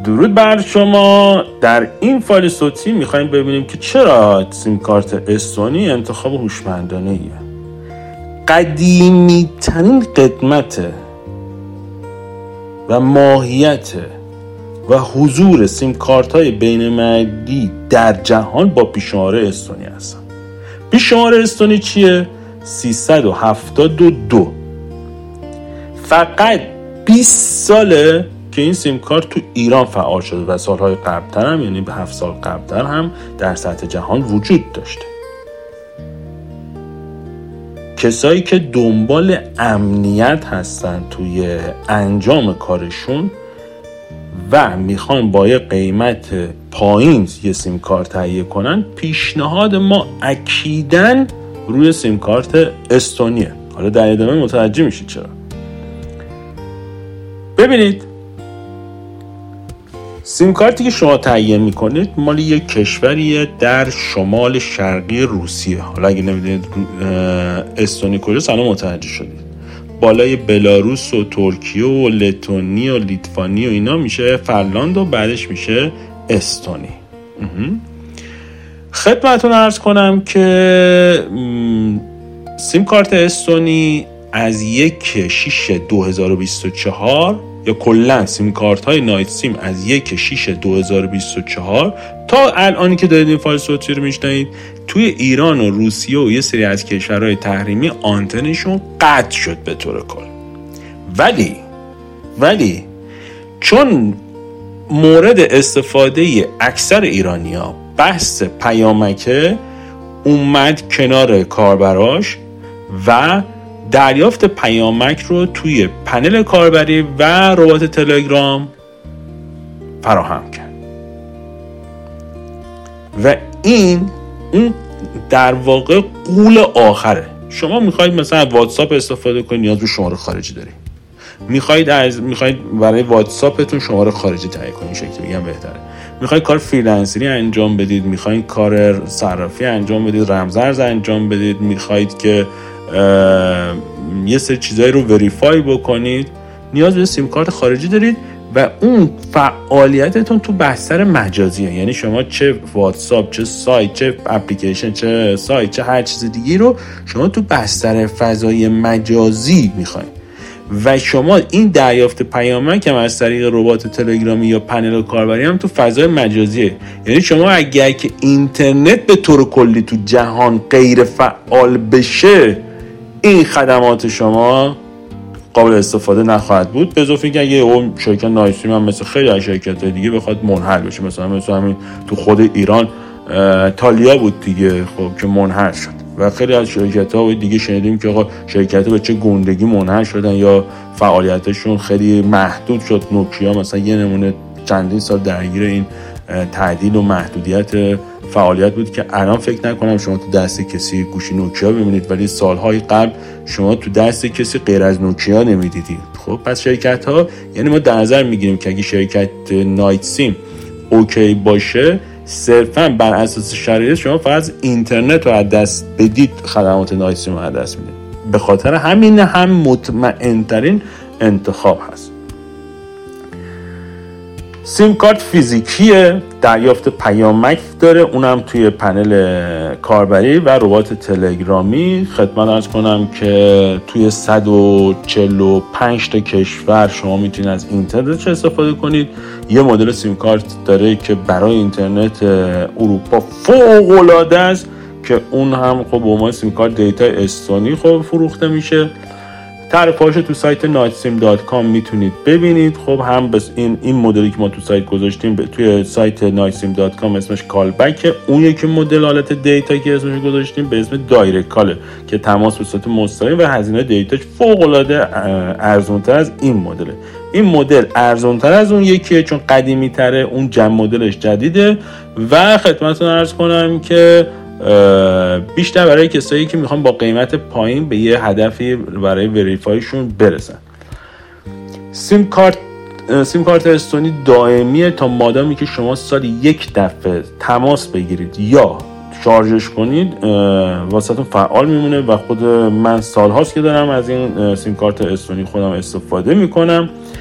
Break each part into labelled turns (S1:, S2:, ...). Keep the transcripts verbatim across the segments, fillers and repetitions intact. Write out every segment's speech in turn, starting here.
S1: درود بر شما. در این فایل صوتی میخوایم ببینیم که چرا سیم کارت استونی انتخاب هوشمندانه ایه. قدیمی ترین قدمت و ماهیت و حضور سیم کارت های بین‌المللی در جهان با پیش‌شماره استونی هستن. پیش‌شماره استونی چیه؟ سیصد و هفتاد و دو. فقط بیست ساله که این سیم کارت تو ایران فعال شده و سالهای قبل‌تر هم، یعنی به هفت سال قبل‌تر هم در سطح جهان وجود داشته. کسایی که دنبال امنیت هستن توی انجام کارشون و میخوان با یه قیمت پایین یه سیم کارت تهیه کنن، پیشنهاد ما اکیداً روی سیم کارت استونیه. حالا در ادامه متوجه میشید چرا. ببینید، سیم کارتی که شما تهیه میکنید مال یک کشوریه در شمال شرقی روسیه. حالا اگه نمیدونید استونی کجاست الان متوجه شدید. بالای بلاروس و ترکیه و لتونی و لیتوانی و اینا میشه فنلاند و بعدش میشه استونی. خدمتتون عرض کنم که سیم کارت استونی از یک شش دو هزار و بیست و چهار یا کلا سیم کارت های نایت سیم از یک شش دو هزار و بیست و چهار تا الانی که دارید این فایل صوتی رو میشنوید توی ایران و روسیه و یه سری از کشورهای تحریمی آنتنشون قطع شد به طور کل. ولی ولی چون مورد استفاده اکثر ایرانی‌ها بحث پیامکه، اومد کنار کاربراش و دریافت پیامک رو توی پنل کاربری و ربات تلگرام فراهم کرد و این اون در واقع غول آخره. شما میخواید مثلا واتساپ استفاده کنید، نیاز به شماره خارجی دارید. میخواید از میخواید برای واتساپتون شماره خارجی تهیه کنید، شکلی بگم بهتره. میخواید کار فریلنسری انجام بدید، میخواید کار صرافی انجام بدید، رمزارز انجام بدید، میخواید که یه سری چیزایی رو وریفای بکنید، نیاز به سیم کارت خارجی دارید و اون فعالیتتون تو بستر مجازیه. یعنی شما چه واتساپ، چه سایت، چه اپلیکیشن، چه سایت، چه هر چیز دیگه رو شما تو بستر فضای مجازی میخواید و شما این دریافت پیامک هم از طریق ربات تلگرامی یا پنل کاربری هم تو فضای مجازیه. یعنی شما اگر که اینترنت به طور کلی تو جهان غیر فعال بشه، این خدمات شما قابل استفاده نخواهد بود. به اضافه اینکه اگه اون شرکت نایت سیم هم مثل خیلی از شرکت‌های دیگه بخواد منحل بشه، مثلا مثل همین تو خود ایران تالیا بود دیگه، خب که منحل شد و خیلی از شرکت‌ها دیگه شنیدیم که آقا شرکت‌ها به چه گندگی منحل شدن یا فعالیتشون خیلی محدود شد. نوکیا مثلا یه نمونه چندین سال درگیر این تعدیل و محدودیت فعالیت بود که الان فکر نکنم شما تو دست کسی گوشی نوکیا ببینید، ولی سالهای قبل شما تو دست کسی غیر از نوکیا نمیدیدید. خب پس شرکت‌ها، یعنی ما در نظر میگیریم که اگه شرکت نایت سیم اوکی باشه، صرفاً بر اساس شرایط شما فقط اینترنت رو از دست بدید، خدمات نایت سیم رو از دست میدید. به خاطر همین هم مطمئن‌ترین انتخاب هست. سیم کارت فیزیکیه، دریافت پیامک داره، اونم توی پنل کاربری و ربات تلگرامی. خدمت عرض کنم که توی صد و چهل و پنج تا کشور شما میتونید از اینترنت استفاده کنید. یه مدل سیم کارت داره که برای اینترنت اروپا فوق‌العاده است که اون هم خب به عنوان سیم کارت دیتا استونی خب فروخته میشه. تعرفه‌هاش تو سایت نایت سیم دات کام میتونید ببینید. خب هم بس این این مدلی که ما تو سایت گذاشتیم توی سایت نایت سیم دات کام اسمش کالبک، اون یکی مدل حالت دیتا که اسمش گذاشتیم به اسم دایرکت کاله که تماس به صورت مستقیم و هزینه دیتاش فوق‌العاده ارزان‌تر از این مدله. این مدل ارزان‌تر از اون یکیه چون قدیمی‌تره، اون جم مدلش جدیده و خدمتتون عرض کنم که بیشتر برای کسایی که میخوان با قیمت پایین به یه هدفی برای وریفایشون برسن. سیم کارت سیم کارت استونی دائمیه تا مادامی که شما سالی یک دفعه تماس بگیرید یا شارژش کنید واسهتون فعال میمونه و خود من سالهاست که دارم از این سیم کارت استونی خودم استفاده میکنم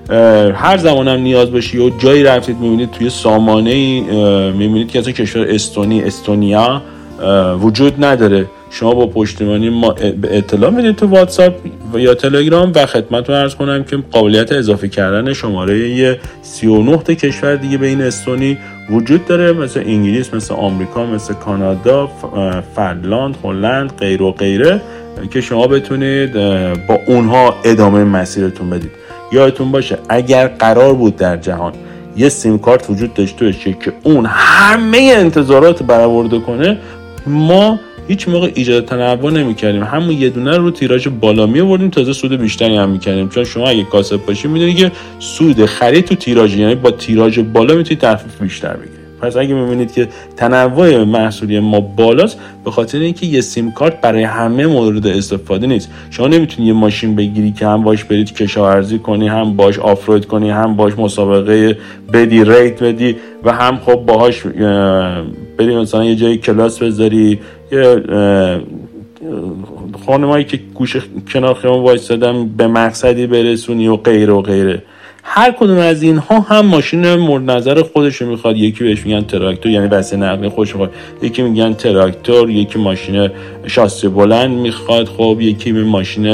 S1: هر زمانم نیاز باشه و جایی رفتید میبینید توی سامانه‌ای میبینید که اصلا کشور استونی استونیا وجود نداره، شما با پشتیبانی ما اطلاع میدید تو واتساپ و یا تلگرام و خدمتتون عرض کنم که قابلیت اضافه کردن شماره سی و نه تا کشور دیگه به این استونی وجود داره، مثل انگلیس، مثل آمریکا، مثل کانادا، فنلاند، هلند، غیر و غیره، که شما بتونید با اونها ادامه مسیرتون بدید. یادتون باشه اگر قرار بود در جهان یه سیم کارت وجود داشته باشه که اون همه انتظارات برآورده کنه، ما هیچ موقع ایجاد تنوع نمی‌کردیم، همون یه دونه رو تیراژ بالا می‌آوردیم، تازه سود بیشتری هم می‌کردیم. چون شما اگه کاسب باشی می‌دونید که سود خرید تو تیراژ، یعنی با تیراژ بالا می‌تونید تخفیف بیشتر بگیرید. پس اگه می‌بینید که تنوع محصولی ما بالاست، به خاطر اینکه یه سیم کارت برای همه مورد استفاده نیست. شما نمی‌تونید یه ماشین بگیری که هم باش برید کشاورزی کنی، هم باش آفرود کنی، هم باش مسابقه بدی، ریت بدی و هم خب باهاش برید مثلا یه جای کلاس بذاری، یه خانمایی که گوشه کنار خیابون وایسادن به مقصدی برسونی و غیره و غیره. هر کدوم از اینها هم ماشین مورد نظر خودشو میخواد. یکی بهش میگن تراکتور، یعنی وسیله نقلیه خودش میخواد، یکی میگن تراکتور، یکی ماشین شاسی بلند میخواد، خب یکی می ماشین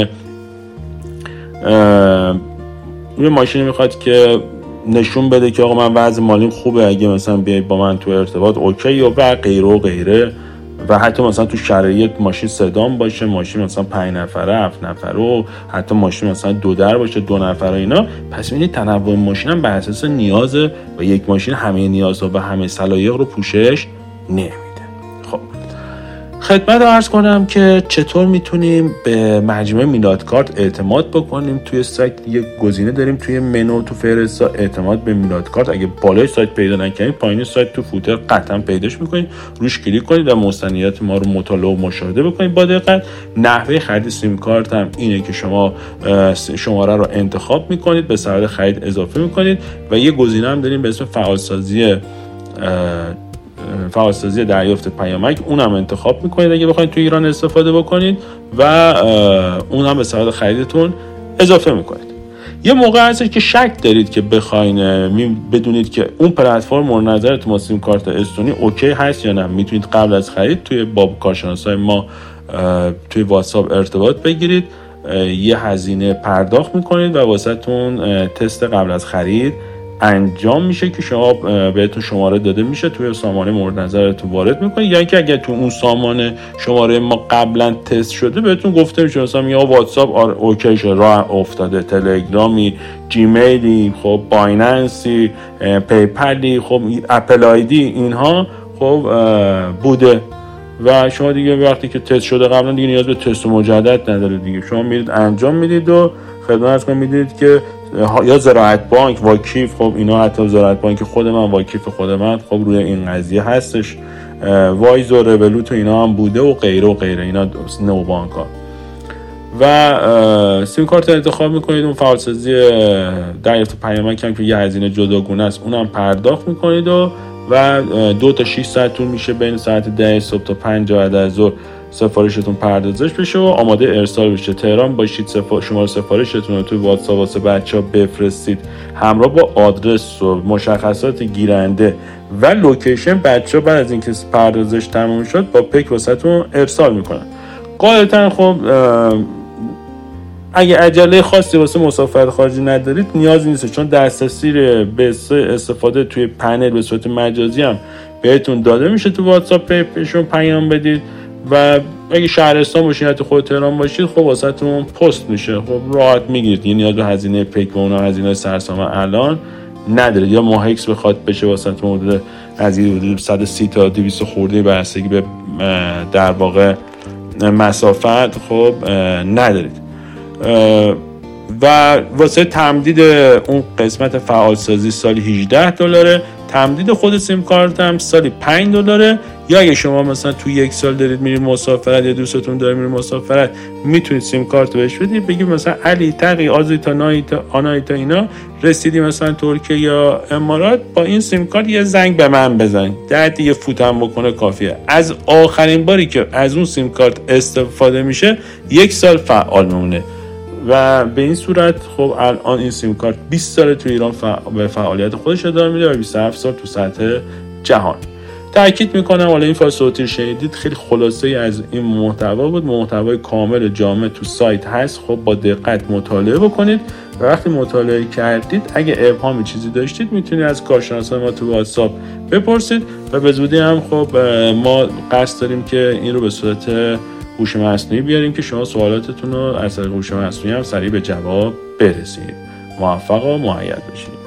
S1: یه ماشین میخواد که نشون بده که آقا من وضع مالیم خوبه، اگه مثلا بیای با من تو ارتباط اوکی، و غیره و غیره. و حتی مثلا تو شرایط ماشین سدان باشه، ماشین مثلا پنج نفره، هفت نفره، و حتی ماشین مثلا دو در باشه، دو نفره اینا. پس می‌بینید تنوع ماشین هم بر اساس نیازه و یک ماشین همه نیازها و همه صلاحیت رو پوشش نمیده. خب خدمت رو عرض کنم که چطور میتونیم به مجموعه میلاد کارت اعتماد بکنیم. توی سایت یک گزینه داریم توی منو تو فهرست اعتماد به میلاد کارت. اگه بالای سایت پیدا نکنید، پایین سایت تو فوتر قطعا پیداش میکنید، روش کلیک کنید و مستندات ما رو مطالعه و مشاهده بکنید با دقت. نحوه خرید سیم کارت هم اینه که شما شماره رو انتخاب میکنید، به سبد خرید اضافه میکنید و یه گزینه هم داریم به اسم فعالسازی فعالسازی دریافت پیامک، اونم انتخاب میکنید اگه بخواید تو ایران استفاده بکنید و اونم به سبد خریدتون اضافه میکنید. یه موقع هست که شک دارید که بخواید بدونید که اون پلتفرم مورد نظرتون سیم کارت استونی اوکی هست یا نه، میتونید قبل از خرید توی با کارشناسای ما توی واتساپ ارتباط بگیرید، یه هزینه پرداخت میکنید و واسهتون تست قبل از خرید انجام میشه که شما بهتون شماره داده میشه، توی سامانه مورد نظرتون وارد میکنید. یا اینکه اگه تو اون سامانه شماره ما قبلا تست شده، بهتون گفته میشه مثلا یا واتساپ آر اوکی شه، راه افتاده، تلگرامی، جیمیلی، خب بایننسی، پیپلی، خب اپل آیدی، اینها خب بوده و شما دیگه وقتی که تست شده قبلا دیگه نیاز به تست مجدد نداره دیگه. شما میرید انجام میدید و خدمت کنم میدید که یا زراعت بانک، واکیف، خب اینا حتی زراعت بانک خود من، واکیف خود من خب روی این قضیه هستش، وایز و رولوت و اینا هم بوده و غیره و غیره، اینا نو بانک ها. و سیم کارت انتخاب میکنید، اون فعالسازی دریافت پیامک هم که یه هزینه جداگونه است اونم پرداخت میکنید و و دو تا شش ساعت طول میشه، بین ساعت ده صبح تا پنج بعد از ظهر سفارشتون پردازش بشه و آماده ارسال بشه. تهران باشید، سفار... شماره سفارشتون رو توی واتساپ واسه بچه‌ها بفرستید همراه با آدرس و مشخصات گیرنده و لوکیشن. بچه‌ها بعد از اینکه پردازش تموم شد با پک واسهتون ارسال میکنن. غالبا خب اگه عجله خاصی واسه مسافرت خارجی ندارید نیازی نیست، چون دسترسی به استفاده توی پنل به صورت مجازی هم بهتون داده میشه. تو واتساپ بهشون پیام بدید و اگه شهرستان باشید حتی خود تهران باشید خب واسهتون پست میشه، خب راحت میگیرید، یعنی نیاز به هزینه پک و اونا هزینه سرسامه الان ندارید. یا ماه اکس بخواد بشه واسهتون حدود هزینه حدود صد و سی تا دویست خورده بستگی به در واقع مسافت خب ندارید. و واسه تمدید اون قسمت فعالسازی سالی هجده دلاره، تمدید خود سیم کارت هم سالی پنج دلاره. یا اگه شما مثلا تو یک سال دارید میرید مسافرت یا دوستتون داره میره مسافرت، میتونید سیم کارت بهش بدید، بگید مثلا علی تقی آزیتا نایتا آنایتا اینا رسیدی مثلا ترکیه یا امارات، با این سیم کارت یه زنگ به من بزن، ده یه فوتم بکنه کافیه. از آخرین باری که از اون سیم کارت استفاده میشه یک سال فعال میمونه. و به این صورت خب الان این سیم کارت بیست سال تو ایران فع... به فعالیت خودش ادامه میده و بیست و هفت سال تو سطح جهان. تأکید میکنم حالا این فایل صوتی شنیدید خیلی خلاصه از این محتوا بود، محتوای کامل جامع تو سایت هست. خب با دقت مطالعه بکنید و وقتی مطالعه کردید اگه ابهامی چیزی داشتید میتونید از کارشناسان ما تو واتساپ بپرسید و به زودی هم خب ما قصد داریم که این رو به صورت هوش مصنوعی بیاریم که شما سوالاتتون رو از طریق هوش مصنوعی هم سریع به جواب برسید. موفق و مؤید باشید.